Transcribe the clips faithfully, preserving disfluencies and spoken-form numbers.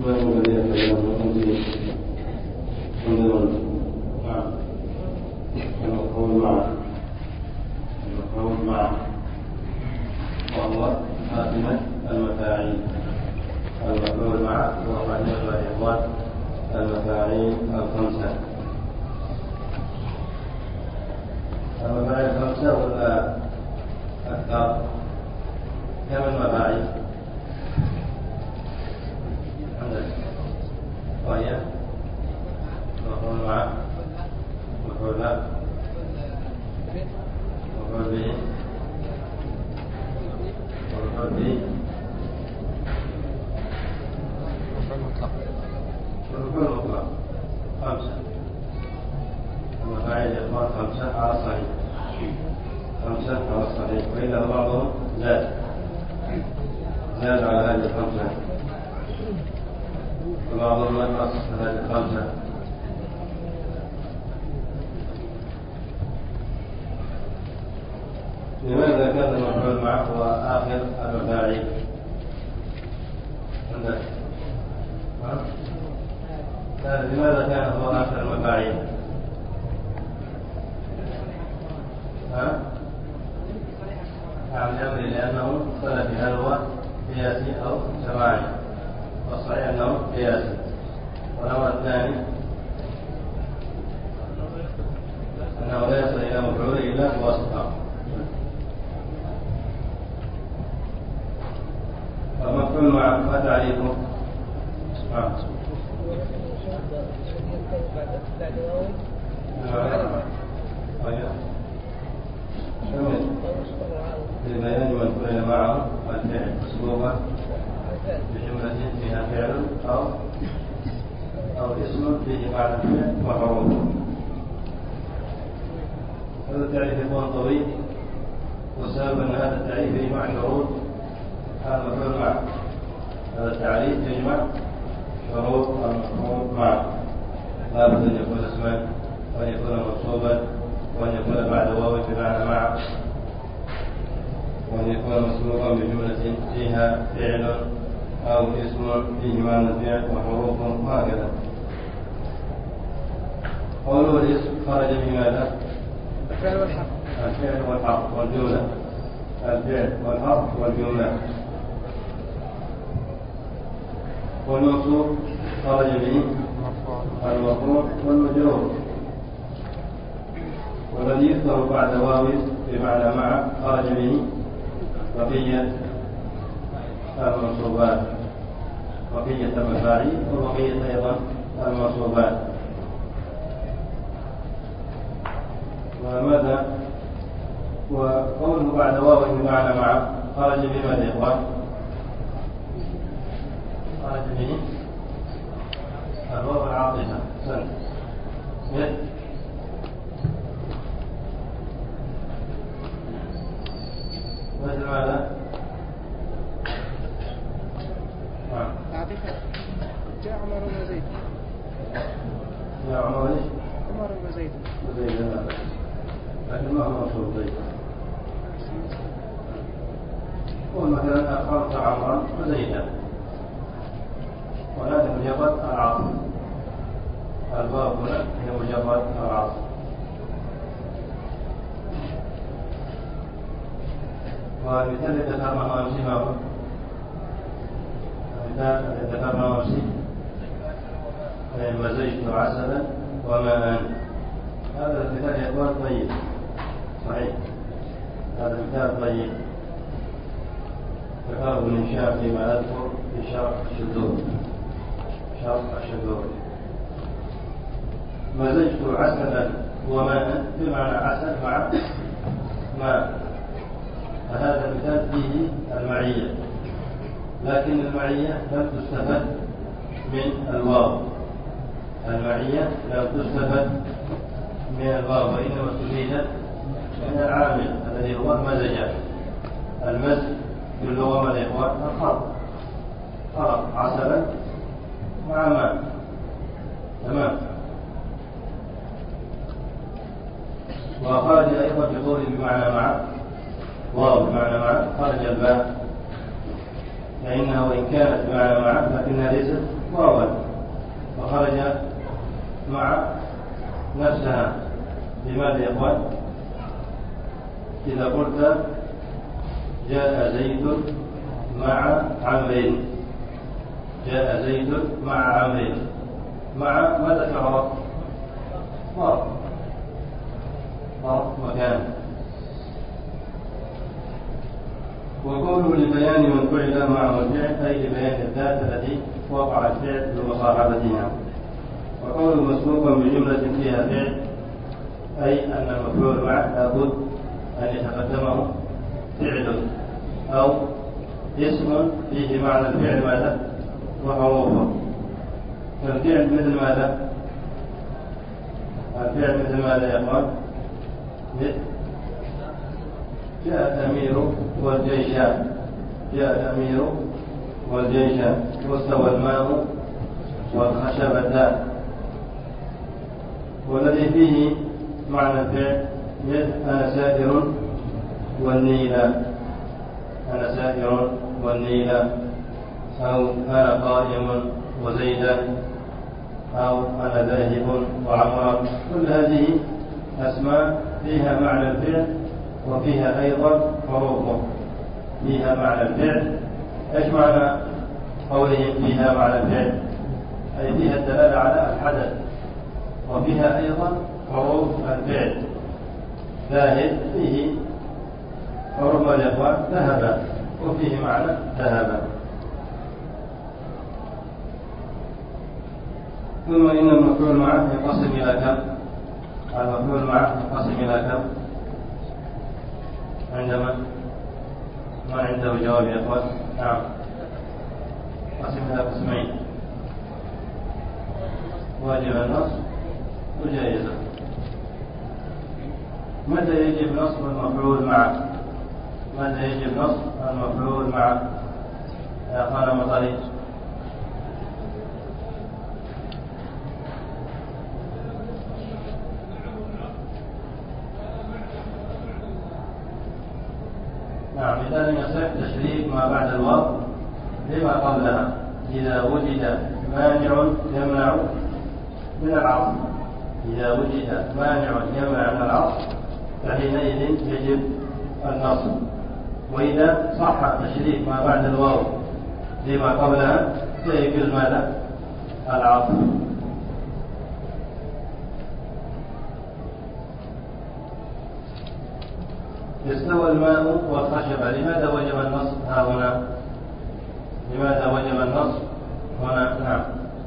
ما هو الذي يتكلم عندنا؟ نعم، المفعول معه، المفعول معه وهو خاتمة المفاعيل. المفعول معه هو خاتمة الإخوان المفاعيل الخمسة. المفاعيل الخمسة ولا أكثر؟ كم المفاعيل؟ عندك وهي مفعول معه، مفعول له، مفعول به، مفعول به، مفعول مطلق. خمسة. المفاعيل الإخوان خمسة على الصحيح، خمسة على الصحيح، وإلا بعضهم زاد زاد على هذه الخمسة، وبعضهم نقص هذه الخمسة. لماذا كان المفعول معه هو آخر المفاعيل؟ عندك؟ لماذا كان هو آخر المفاعيل؟ ها؟ نعم، لأمري لأنه سلفي، هل هو قياسي أو سماعي؟ والصحيح أنه قياسي. والأمر الثاني أنه لا يصل إلى مفعول إلا بواسطة. المفعول مع ما تعريفه؟ نعم. لبيان من فعل معه الفعل أسلوبا بجملة فيها فعل أو أو اسم فيه معنى الفعل وحروف. هذا التعريف يكون طويل، والسبب أن هذا التعريف يجمع شروط المفعول معه. هذا التعريف يجمع شروط المفعول معه، لا بد أن يكون اسما، وأن يكون منصوبا، وأن يكون بعد واو بمعنى مع، وأن يكون مسبوقا بجملة فيها فعل أو اسم فيه معنى الفعل وحروف وهكذا. قوله الاسم خرج بماذا؟ الفعل والحرف. الفعل والحرف والجملة. الفعل والحرف والجملة. والموصول خرج به المفعول والمجرور. والذي يذكر بعد واو بمعنى مع خرج به بقية المنصوبات، بقية المفاعيل وبقية أيضا المنصوبات. وماذا؟ وقوله بعد واو بمعنى مع خرج بماذا يا إخوان؟ خرج به الواو العاطفة. سن مثل مثل ماذا؟ عاطفة. جاء عمر وزيد. يا عمر ايش؟ عمر وزيد. وزيد هذا، لكن ما هو مشهور زيد. قول مثلا أخبرت عمرا وزيدا، وهذا مجرد العطف. الواو هنا هي مجرد العطف. والمثال الذي ذكرناه أمس ما هو؟ المثال الذي ذكرناه أمس مزجت عسلا وماء. هذا المثال يكون طيب، صحيح، هذا المثال طيب. ذكره ابن هشام فيما أذكر في شرح الشذوذ، شرح الشذوذ. مزجت عسلا وماء بمعنى عسل مع ماء. فهذا المثال فيه المعية، لكن المعية لم تستفد من الواو. المعية لم تستفد من الواو، وإنما استفيدت من العامل الذي هو مزج. المزج في اللغة ما الإخوان؟ الخلط، خلط عسلا مع ماء. تمام. وخرج أيضا بقوله بمعنى مع، واو بمعنى مع، خرج الباء فإنها وإن كانت بمعنى مع لكنها ليست واوا، وخرج مع نفسها. لماذا يا إخوان؟ إذا قلت جاء زيد مع عمرو، جاء زيد مع عمرو، مع ماذا تعرف؟ ظرف، ظرف مكان. وقوله لبيان من فعل معه الفعل أي لبيان الذات التي وقع الفعل بمصاحبتها. وقوله مسبوقا بجملة فيها فعل أي أن المفعول معه لابد أن يتقدمه فعل أو اسم فيه معنى الفعل ماذا؟ وحروفه. فالفعل مثل ماذا؟ الفعل مثل ماذا يا أخوان؟ مثل جاء الأمير والجيشان، جاء الأمير والجيشان، واستوى الماء والخشبتان. والذي فيه معنى الفعل مثل أنا سائر والنيلة، أنا سائر والنيلة، أو أنا قائم وزيدا، أو أنا ذاهب وعمرا. كل هذه أسماء فيها معنى الفعل وفيها أيضا حروفه. فيها معنى الفعل، إيش معنى قولهم فيها معنى الفعل؟ أي فيها الدلالة على الحدث، وفيها أيضا حروف الفعل. ذاهب فيه حروف الإخوان ذهب، وفيه معنى ذهب. ثم إن المفعول معه ينقسم إلى كم؟ المفعول معه ينقسم إلى كم؟ عندما ما عنده جواب يا إخوان؟ نعم، قسم إلى قسمين: واجب النصب وجائزة. متى يجب نصب المفعول معه؟ متى يجب نصب المفعول معه يا أخوانا مطريق؟ نعم، إذا لم يصح تشريك ما بعد الواو لما قبلها، إذا وجد مانع يمنع من العطف. إذا وجد مانع يمنع من العطف فحينئذ يجب النصب. وإذا صح تشريك ما بعد الواو لما قبلها فيجوز ماذا؟ العطف. استوى الماء والخشبة. لماذا وجب النصب ها هنا؟ لماذا وجب النصب هنا؟ نعم،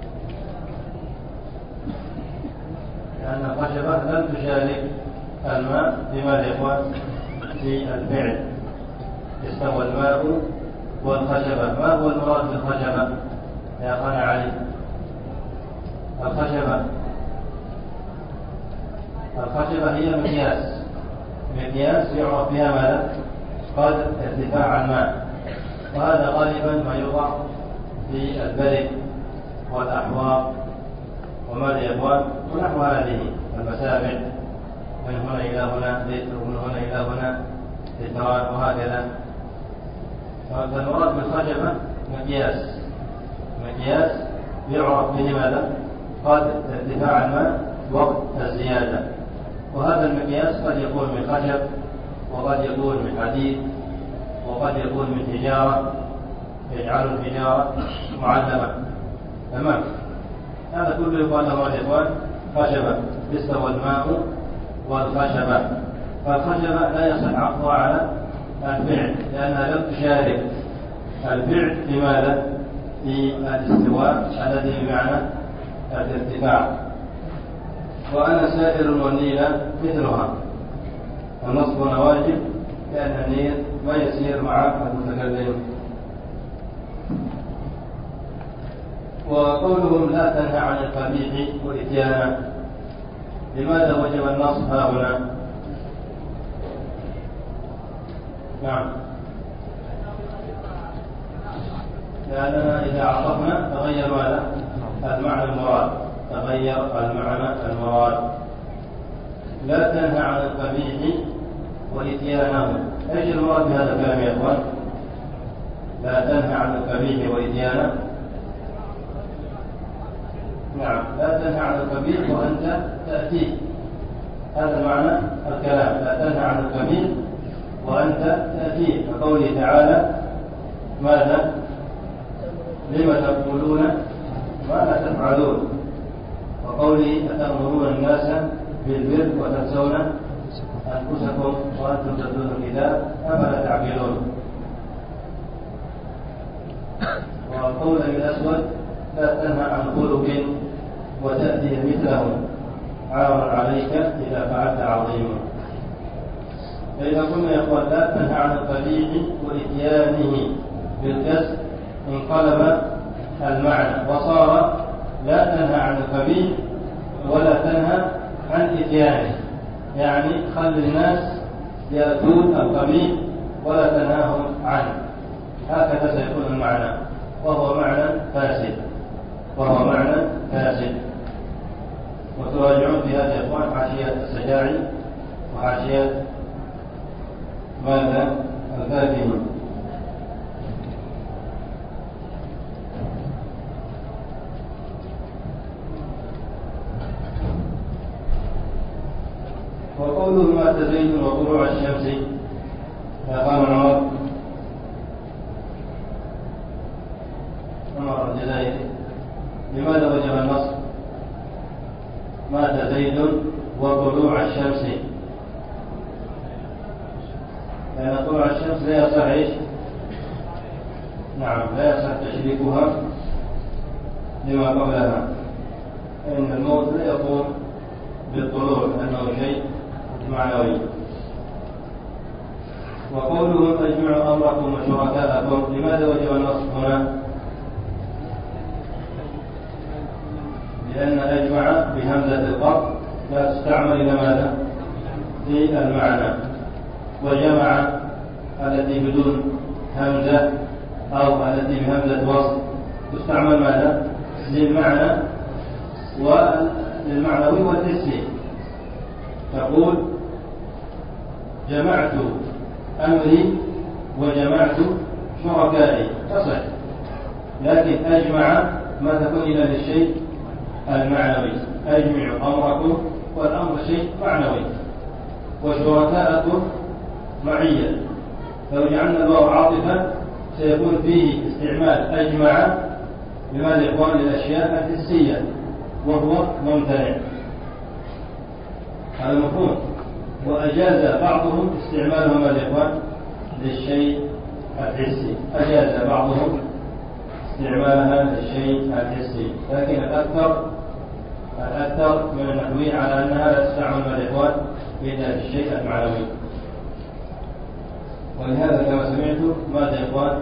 لأن الخشبة لم تشارك الماء بماذا يا إخوان؟ في الفعل. استوى الماء والخشبة. ما هو المراد بالخشبة يا أخانا علي؟ الخشبة الخشبة هي مقياس، مقياس يعرف بها ماذا؟ قدر ارتفاع الماء. وهذا غالبا ما يوضع في البرك والأحواض وماذا يا إخوان؟ ونحو هذه المسابح، من هنا إلى هنا لتر، ومن هنا إلى هنا لتران، وهكذا. فالمراد بالخشبة مقياس، مقياس يعرف به ماذا؟ قدر ارتفاع الماء وقت الزيادة. وهذا المقياس قد يكون من خشب، وقد يكون من حديد، وقد يكون من حجارة، يجعل الحجارة معلمة. تمام، هذا كله يقال له يا إخوان خشبة. استوى الماء والخشبة. فالخشبة لا يصح عقدها على الفعل لأنها لم تشارك الفعل في ماذا؟ في الاستواء الذي بمعنى الارتفاع. وأنا سائر والنيل مثلها. النصب هنا واجب لأن النيل ما يسير مع المتكلم. وقولهم لا تنهى عن القبيح وإتيانه. لماذا وجب النصب ها هنا؟ نعم، لأننا إذا عطفنا تغير ماذا؟ المعنى المراد، تغير المعنى المراد. لا تنهى عن القبيح وإتيانه. ايش المراد بهذا الكلام يا اخوان؟ لا تنهى عن القبيح وإتيانه. نعم، لا تنهى عن القبيح وأنت تأتيه، هذا معنى الكلام. لا تنهى عن القبيح وأنت تأتيه، كقوله تعالى ماذا؟ لم تقولون ما لا تفعلون، وقوله أتأمرون الناس بالبر وتنسون أنفسكم وأنتم تتلون الكتاب أفلا تعقلون. وقول أبي الأسود لا تنهى عن خلق وتأتي مثله عارا عليك إذا فعلت عظيما. فإذا قلنا يقول لا تنهى عن القبيح وإتيانه بالكسر انقلب المعنى وصار لا تنهى عن القبيح ولا تنهى عن إتيانه، يعني خلي الناس يأتون القبيح ولا تنهاهم عنه، هكذا سيكون المعنى، وهو معنى فاسد وهو معنى فاسد. وتراجعون في هذا يا إخوان حاشية السجاعي وحاشية ماذا الفاكهي. وقوله ما تزيد وطلوع الشمس يا قام عمر عمر الجزائري، لماذا وجب النصر؟ مات زيد وطلوع الشمس، لأن طلوع الشمس لا يصح إيش؟ نعم، لا يصح تشريكها لما قبلها، فإن الموت لا يقوم بالطلوع لأنه شيء معنوي. وقولهم اجمعوا امركم وشركاءكم، لماذا وجب النصب هنا؟ لان اجمع بهمزه القطع لا تستعمل الى ماذا؟ في المعنى. وجمع التي بدون همزه او التي بهمزه وصل تستعمل ماذا؟ للمعنى وللمعنوي والحسي. تقول جمعت أمري وجمعت شركائي تصح، لكن أجمع ما تكون إلى للشيء المعنوي، أجمع أمركم والأمر شيء معنوي، وشركاءكم معية. لو جعلنا الواو عاطفة سيكون فيه استعمال أجمع بما يقال للأشياء الحسية وهو ممتنع، هذا مفهوم. وأجاز بعضهم استعمالهم الإخوان للشيء الحسي، أجاز بعضهم استعمالها للشيء الحسي، لكن الأكثر الأكثر من النحويين على أنها لا تستعمل الإخوان إلا للشيء المعنوي. ولهذا كما سمعتم ماذا يا إخوان؟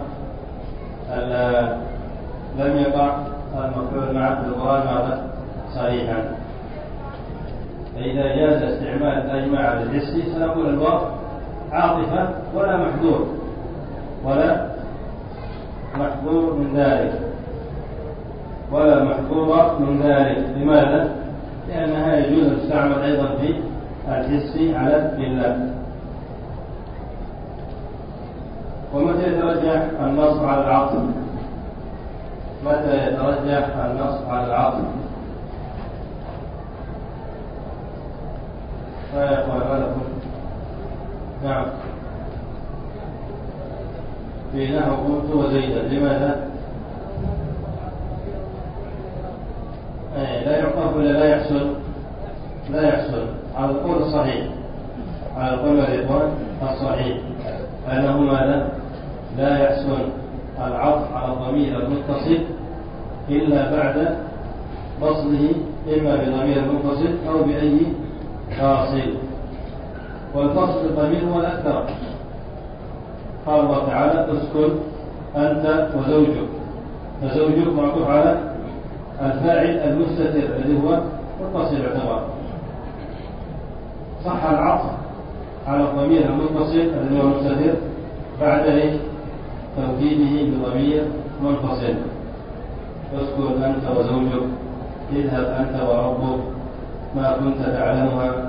لم يقع المفعول معه في القرآن ماذا؟ صريحا. فإذا جاز استعمال أجمع للحسي سنقول الواو عاطفة ولا محذور ولا محذور من ذلك ولا محذور من ذلك. لماذا؟ لأنها يجوز أن تستعمل أيضا في الحسي على بالله. ومتى يترجح النصب على العطف؟ متى يترجح النصب على العطف؟ يا إخوان ما لكم؟ نعم، في نحو قلت وزيدا، لماذا؟ لا يعقف ولا لا يحصل؟ لا يحصل على القول الصحيح، على القول الإخوان الصحيح أنه ماذا؟ لا يحصل العطف على الضمير المتصل إلا بعد فصله إما بضمير منفصل أو بأي فاصل، والفصل الضمير هو الأكثر. قال الله تعالى اسكن أنت وزوجك، فزوجك معطوف على الفاعل المستتر الذي هو متصل باعتبار. صح العطف على الضمير المتصل الذي هو مستتر بعد ايش؟ توكيده بضمير منفصل. اسكن أنت وزوجك، اذهب أنت وربك، ما كنت تعلمها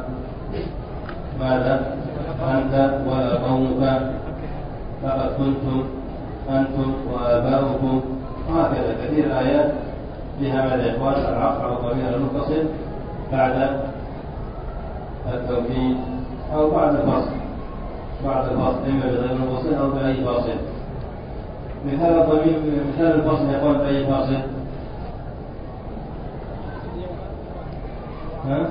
ماذا؟ أنت ولا قومك، لقد كنتم أنتم وآباؤكم، وهكذا كثير آيات فيها ماذا يا إخوان؟ العطف على الضمير المتصل بعد التوكيد أو بعد الفصل، بعد الفصل إما بغير منفصل أو بأي فاصل. مثال الضمير مثال الفصل يا إخوان بأي فاصل؟ ها؟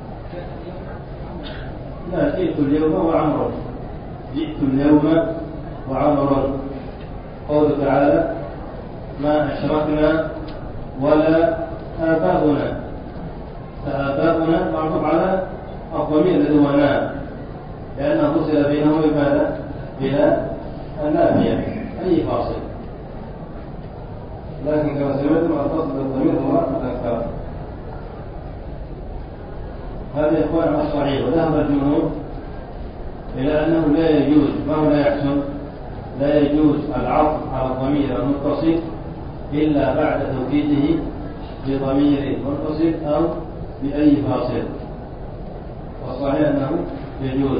لا، جئت اليوم وعمر، جئت اليوم وعمر. قوله تعالى ما أشركنا ولا آباؤنا، فآباؤنا معروف على الضمير الذي هو نام، لأنه فصل بينهم بماذا؟ بلا النافية أي فاصل. لكن كما سمعتم الفصل بالضمير هو الأكثر. هذا يا إخوان الصحيح. وذهب الجمهور إلى أنه لا يجوز، ما هو لا يحسن، لا يجوز العطف على الضمير المتصل إلا بعد توكيده بضمير منفصل أو بأي فاصل، والصحيح أنه يجوز.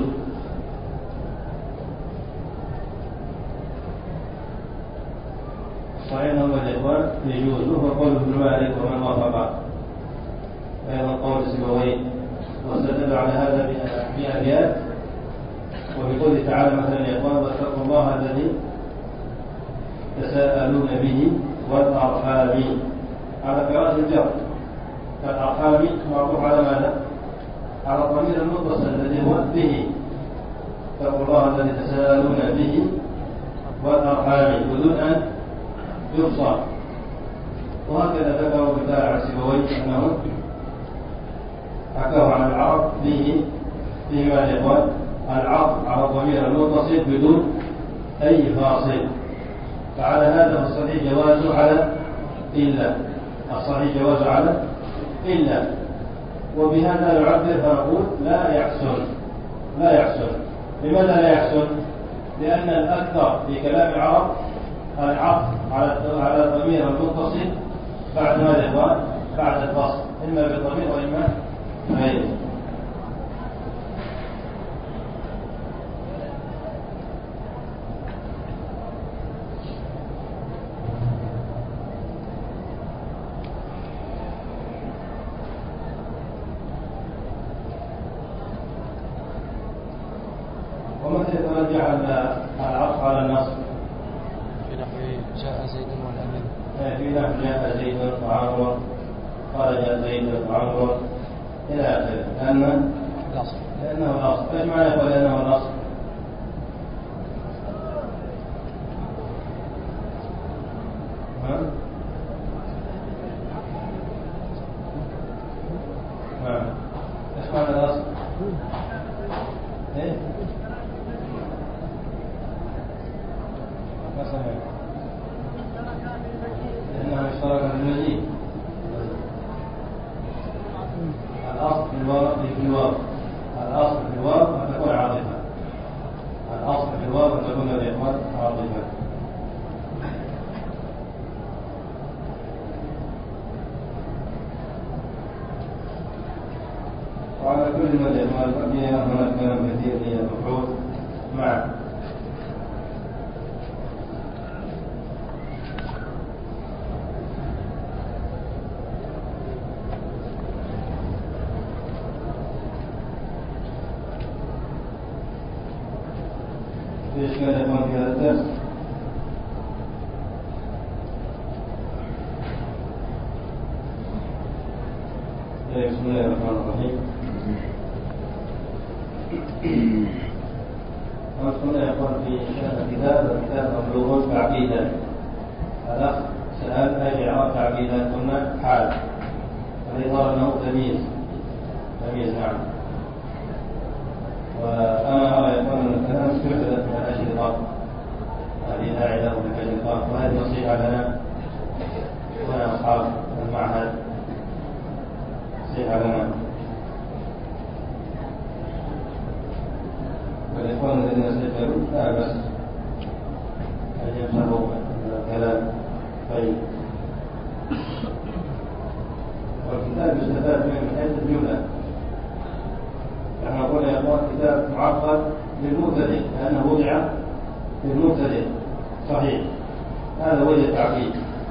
الصحيح أنه الإخوان يجوز، وهو قول ابن مالك ومن وافق، أيضا قول سيبويه. واستدل على هذا بأبيات، وبقوله تعالى مثلا يا إخوان واتقوا الله الذي تساءلون به والأرحام، على قراءة الجر، فالأرحام معروف على ماذا؟ على الضمير المتصل الذي هو به، اتقوا الله الذي تساءلون به والأرحام بدون أن يفصل. وهكذا ذكروا مثال عن سيبويه أنه حكاه عن العرب فيه فيه ما يقول العطف على الضمير المتصل بدون أي فاصل. فعلى هذا الصحيح جواز على إلا، الصحيح جواز على إلا، وبهذا يعبر فنقول لا يحسن، لا يحسن. لماذا لا يحسن؟ لأن الأكثر في كلام العرب العطف على على الضمير المتصل بعد ماذا يقول؟ بعد الفصل، إما بالضمير وإما غيره. ومتى يترجع العطف على النص؟ في نحو جاء زيد والأمين، في نحو جاء زيد وعمر، خرج زيد وعمر إلى آخره، لأن الأصل، لأنه الأصل. إيش معنى يقول لأنه الأصل؟ ها؟ ها؟ إيش معنى الأصل؟ إيه؟ ما سمعت. لأنه اشترك في المجيء. الأصل في الواو في الواو الأصل في الواو أن تكون عاطفة، الأصل في الواو أن تكون الإخوان عاطفة. وعلى كل من الإخوان ففي هناك كلام كثير هي المفروض مع في إشكال يكون في هذا الدرس. بسم الله الرحمن الرحيم. كنا يقول في شأن الكتاب الكتاب مبلوغ تعقيدا. الأخ سأل أي إعراب تعقيدا؟ قلنا حال، والإظهار أنه تمييز، تمييز نعم. وأنا أرى يقول أن الكلام استحدث من أجل الأرض، هذه داعية له من أجل الأرض، وهذه نصيحة لنا وأنا أصحاب المعهد، نصيحة لنا والإخوان الذين يستجيبون لا بأس أن يفهموا الكلام طيب. والكتاب يستفاد منه من حيث الجملة. نحن نقول يا أخوان كتاب معقد للمبتدئ، لأنه وضع للمبتدئ صحيح، هذا وجه التعقيد.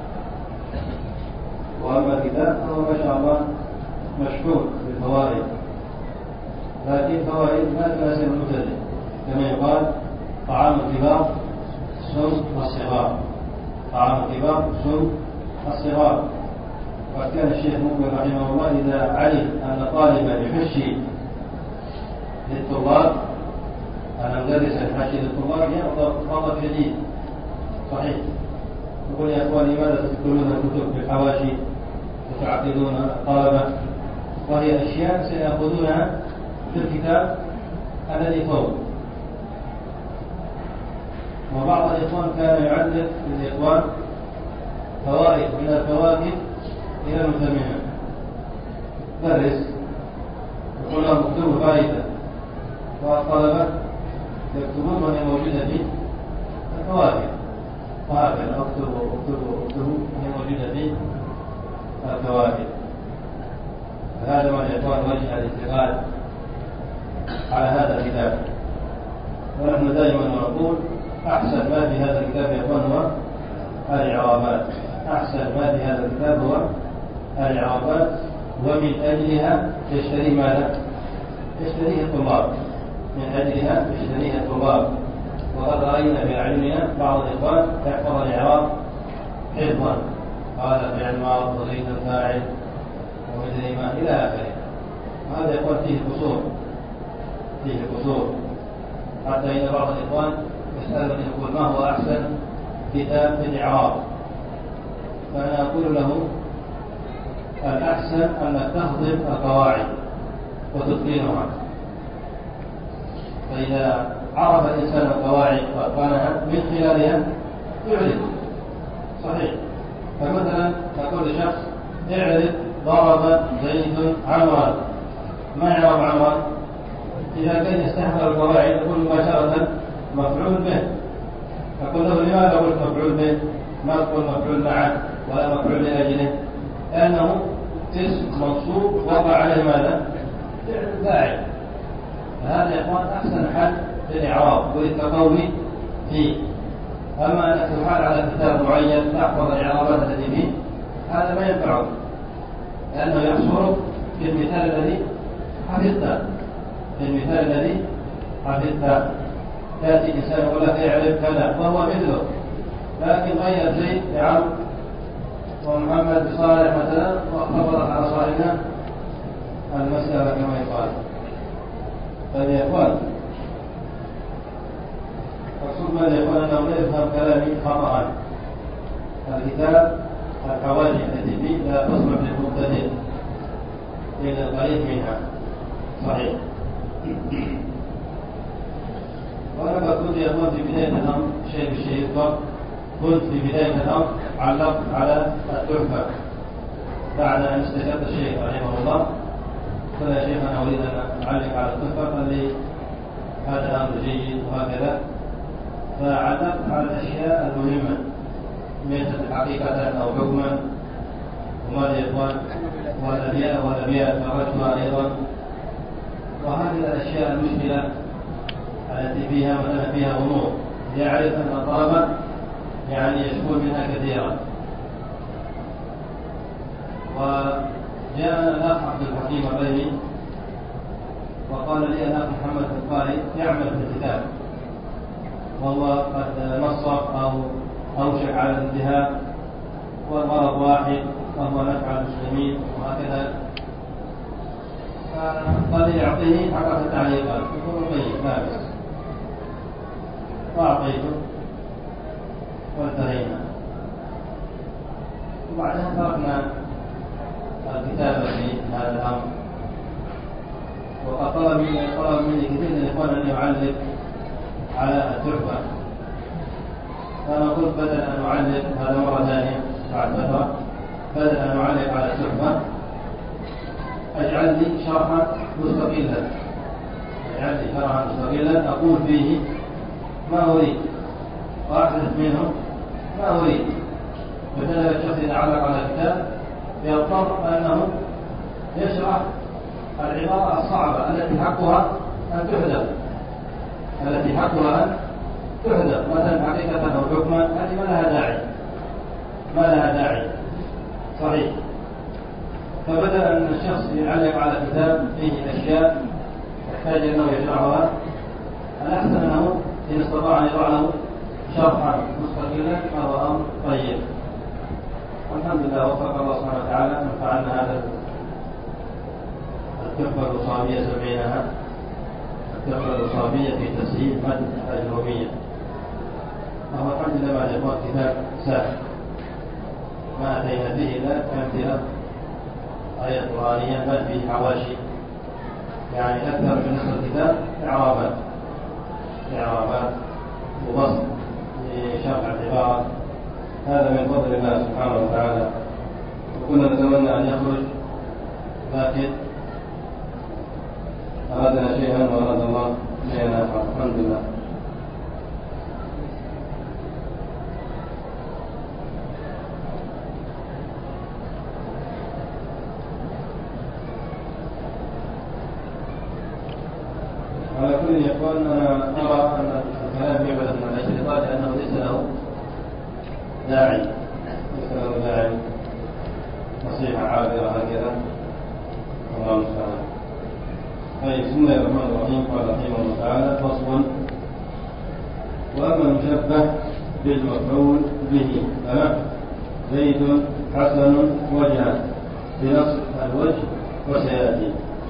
وأما الكتاب فهو ما شاء الله مشحون بالفوائد، لكن فوائد ما تناسب المبتدئ، كما يقال طعام الكبار سم الصغار، طعام الكبار سم الصغار. وكان الشيخ مقبل رحمه الله إذا علم أن طالبا يحشي للطلاب، أن مدرسا يحشي للطلاب يغضب غضب شديد. صحيح، يقول يا إخواني لماذا تدخلون الكتب بالحواشي وتعقدون الطلبة، وهي أشياء سيأخذونها في الكتاب الذي فوق. وبعض الإخوان كان يعلق للإخوان فوائد من الفواكه إلى المثمنة، درس يقول لهم اكتبوا فائدة، والطلبة يكتبون وهي موجودة في الفواكه، وهكذا اكتبوا اكتبوا اكتبوا وهي موجودة في الفواكه. فهذا ما يكون وجه الانتقاد على هذا الكتاب. ونحن دائما نقول أحسن ما في هذا الكتاب يكون هو الإعرابات، أحسن ما في هذا الكتاب هو الإعرابات، ومن أجلها يشتريه ماذا؟ يشتريه الطلاب، من أجلها يشتريه الطلاب. وقد رأينا بأعيننا بعض الإخوان يحفظ الإعراب حفظا، قال فعل ماض وزيد الفاعل ومثل ما إلى آخره. هذا يقول فيه قصور، فيه قصور، حتى إن بعض الإخوان يسألني يقول ما هو أحسن كتاب في الإعراب، فأنا أقول له الأحسن أنك تهضم القواعد وتتقنها، فإذا عرف الإنسان القواعد وأتقنها من خلالها يعرف. صحيح، فمثلا تقول لشخص اعرف ضرب زيد عمرا، ما يعرف عمرا؟ إذا كان يستحضر القواعد يقول مباشرة مفعول به، أقول له لماذا قلت مفعول به؟ ما تقول مفعول معه ولا مفعول لأجله؟ لأنه اسم منصوب وقع عليه ماذا؟ فعل فاعل. فهذا يا إخوان أحسن حل للإعراب وللتقوي فيه. أما أنك تحال على كتاب معين تحفظ الإعرابات التي فيه، هذا ما ينفعك، لأنه يحصرك في المثال الذي حفظته، في المثال الذي حفظته. يأتي الإنسان يقول لك اعرف كذا وهو مثله، لكن غير زيد بعمرو ومحمد بصالح مثلا وخبرت على صالحنا المسألة كما يقال. طيب يا إخوان، مقصود ماذا يقول أنه لا يفهم كلامي خطأ. الكتاب الحواشي التي فيه لا تصلح للمبتدئ إلا القليل منها. صحيح. وأنا كنت يا إخوان في بداية الأمر شيء بالشيء يذكر، كنت في بداية الأمر علقت على التحفة بعد أن استشهد الشيخ رحمه الله، قال يا شيخ أنا أريد أن أعلق على التحفة، قال لي هذا أمر جيد وهكذا. فعلقت على الأشياء المهمة مثل حقيقة أو حكما، وماذا يا إخوان، والأبياء والأبياء فرجتها أيضا. وهذه الأشياء المشكلة التي فيها مثلا فيها غموض، يعرف أن الطلبة يعني يشكون منها كثيرا. وجاءنا الأخ عبد الحكيم الريمي وقال لي الأخ محمد القاري يعمل في الكتاب، وهو قد نصف أو أوشك على الانتهاء، والغرض واحد وهو نفع المسلمين وهكذا. فقال لي يعطيني عشرة تعليقات، يقول طيب لا بأس، وأعطيته وانتهينا. وبعدها تركنا الكتابة في هذا الأمر. وقد طلب مني طلب مني كثير من الإخوان أن يعلق على التحفة، فأنا قلت بدل أن أعلق هذا مرة ثانية بعد فترة، بدل أن أعلق على التحفة أجعل لي شرحا مستقلا، أجعل لي شرحا مستقلا أقول فيه ما أريد وأحدث منه ما أريد. مثلا الشخص إذا علق على الكتاب يضطر أنه يشرح العبارة الصعبة التي حقها أن تحذف، التي حقها أن تحذف مثلا حقيقة أو حكما، هذه ما لها داعي. ما لها داعي صحيح. فبدل أن الشخص يعلق على كتاب فيه أشياء يحتاج أنه يشرحها، الأحسن أنه إن استطاع أن يضع له شرحا مستقلا فهو أمر طيب. والحمد لله وفق الله سبحانه وتعالى أن فعلنا هذا الكفة الوصابية سميناها الكفة الوصابية في تسهيل مادة الأجرومية. وهو الحمد لله بعد إخوان كتاب سهل ما أتينا فيه إلا كأمثلة آية قرآنية بل فيه حواشي، يعني أكثر من نصف الكتاب إعرابات إعرابات وبسط لشرح العبارة. هذا من فضل الله سبحانه وتعالى، وكنا نتمنى أن يخرج لكن أرادنا شيئا وأراد الله شيئا آخر. الحمد لله. على كل يقول أنا أرى أن الكلام يعبد من الأشرطة لأنه ليس له داعي ليس له داعي نصيحة عابرة هكذا. الله المستعان. طيب، بسم الله الرحمن الرحيم. قال رحمه الله تعالى: فصل. وأما المشبه بالمفعول به فلا زيد حسن وجها بنصب الوجه وسيأتي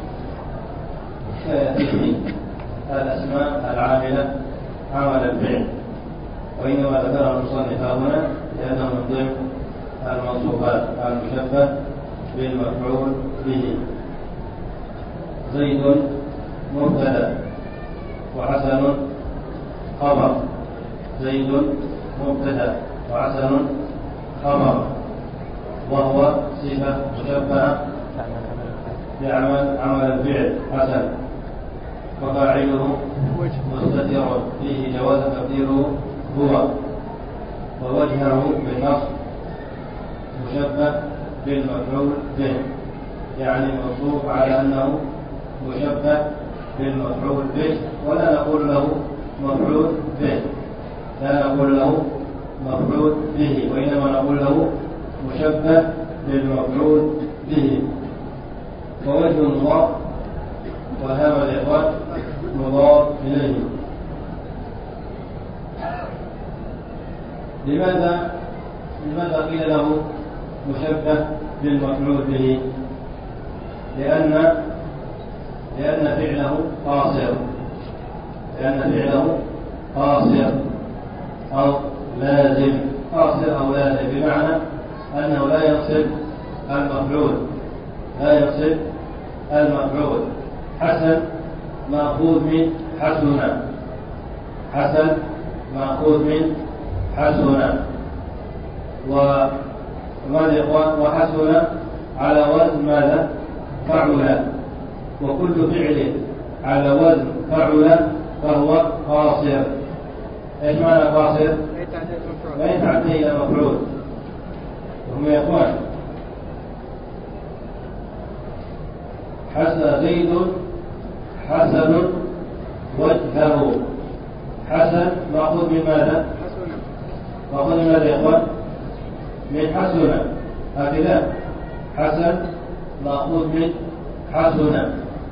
سيأتي الأسماء العاملة عمل الفعل، وإنما ذكرها المصنف هنا لأنه من ضمن المنصوبات المشبه بالمفعول به. زيد مبتدأ وحسن خبر. زيد مبتدأ وحسن خبر، وهو صفة مشبهة يعمل عمل الفعل حسن، وفاعله مستتر فيه جواز تقديره هو، ووجهه بالنصب مشبه بالمفعول به، يعني منصوب على أنه مشبه بالمفعول به، ولا نقول له مفعول به لا نقول له مفعول به وإنما نقول له مشبه بالمفعول به. ووجه مضاف، وهذا الإخوان مضاف إليه. لماذا لماذا قيل له مشبه بالمفعول به؟ لأن لأن فعله قاصر لأن فعله قاصر أو لازم قاصر أو لازم، بمعنى أنه لا يقصد المفعول لا يقصد المفعول. حسن مأخوذ من حسن حسن مأخوذ من حسن وماذا يقول؟ وحسن على وزن ماذا؟ فعل. وكل فعل على وزن فعل فهو قاصر. ايش معنى قاصر؟ لا يتعدى الى مفعول. هم يا اخوان حسن زيد حسن وجهه. حسن مأخوذ من ماذا؟ مأخوذ من ماذا يا اخوان؟ من حسن. هكذا حسن مأخوذ من حسن،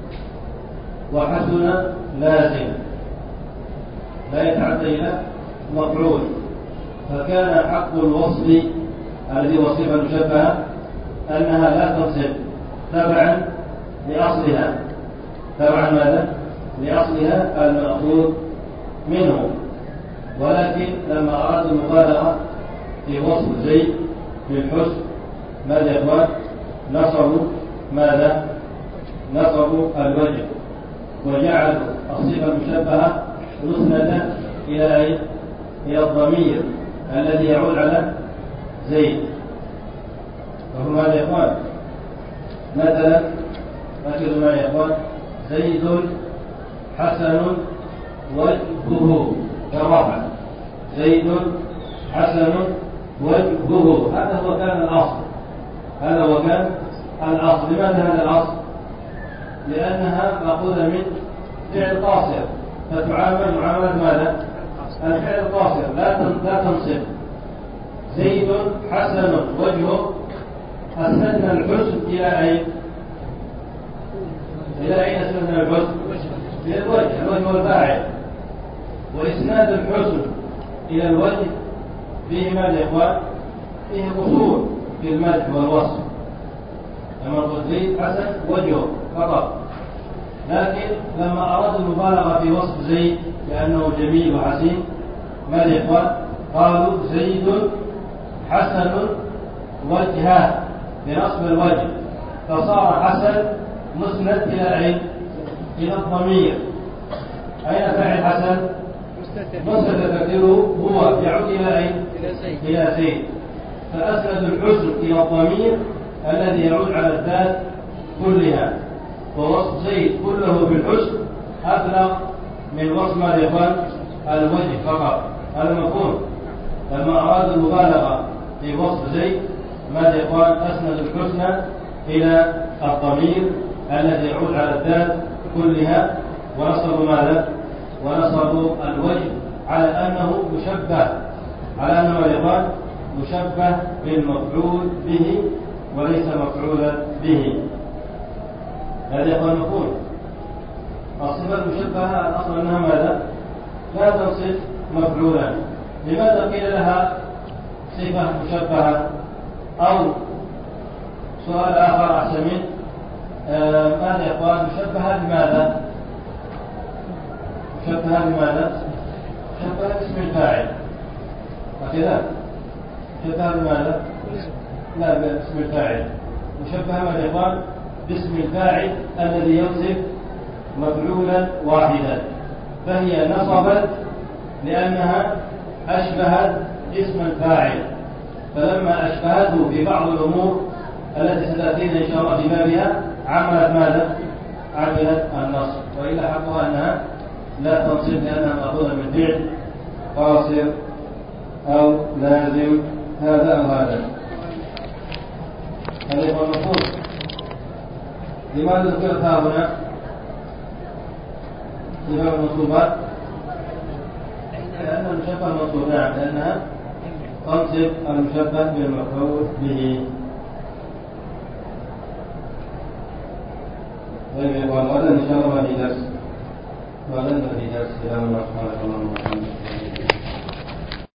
وحسن لازم لا يتعدى إلى مفعول. فكان حق الوصف الذي وصف المشبهة أنها لا تنصب تبعا لأصلها تبعا ماذا؟ لأصلها المأخوذ منه. ولكن لما أرادوا المبالغة في وصف زيد بالحسن ماذا يقول؟ نصبوا ماذا؟ نصبوا الوجه، وجعلوا الصفة المشبهة مسندة إلى أي؟ إلى الضمير الذي يعود على زيد. وهو ماذا يا إخوان؟ مثلا ركزوا معي يا إخوان: زيد حسن وجهه كرافة. زيد حسن وجهه، هذا هو كان الأصل هذا هو كان الأصل. لماذا هذا الأصل؟ لأنها مأخوذة من فعل قاصر، فتعامل معاملة ماذا؟ الفعل القاصر لا لا تنصب زيد حسن وجهه، أسندنا الحسن إلى أين؟ إلى أين أسندنا الحسن؟ إلى الوجه، الوجه والفاعل. وإسناد الحسن إلى الوجه فيه ماذا يا إخوان؟ فيه أصول في المدح والوصف. لما قلت زيد حسن وجهه فقط، لكن لما أراد المبالغة في وصف زيد لأنه جميل وحسين ماذا يا إخوان؟ قالوا زيد حسن وجهه بنصب الوجه، فصار حسن مسند إلى أين؟ إلى الضمير. أين فاعل حسن؟ مستتر تقديره هو، يعود إلى أين؟ إلى زيد. فأسند الحسن إلى الضمير الذي يعود على الذات كلها، ووصف زيد كله بالحسن أبلغ من وصف ما يقال الوجه فقط. هذا مفهوم. لما أراد المبالغة في وصف زيد ماذا يقال؟ أسند الحسن إلى الضمير الذي يعود على الذات كلها، ونصبوا ماذا؟ ونصبوا الوجه على أنه مشبه، على أنه ماذا يقال؟ مشبه بالمفعول به وليس مفعولا به. هذا يقال مفهوم. الصفة المشبهة الأصل أنها ماذا؟ لا تنصف مفعولا. لماذا قيل لها صفة مشبهة؟ أو سؤال آخر أحسن منه، آه ماذا يقال؟ مشبهة بماذا؟ مشبهة بماذا؟ مشبهة باسم الفاعل. هكذا مشبهة بماذا؟ لا، باسم الفاعل. مشبهة ماذا يقال؟ باسم الفاعل الذي ينصب مفعولا واحدا، فهي نصبت لأنها أشبهت اسم الفاعل، فلما أشبهته في بعض الأمور التي ستأتينا إن شاء الله في بابها عملت ماذا؟ عملت النصب. وإلا حقها أنها لا تنصب لأنها مأخوذة من فعل قاصر أو لازم هذا أو هذا. هذا هو المفهوم. لماذا ذكرت هنا في باب المنصوبات؟ لأن المشبه منصوب، نعم، لأنها تنصب المشبه بالمفعول به. طيب يا إخوان، غدا إن شاء الله ما في درس، غدا ما في درس. إلى الله سبحانه وتعالى.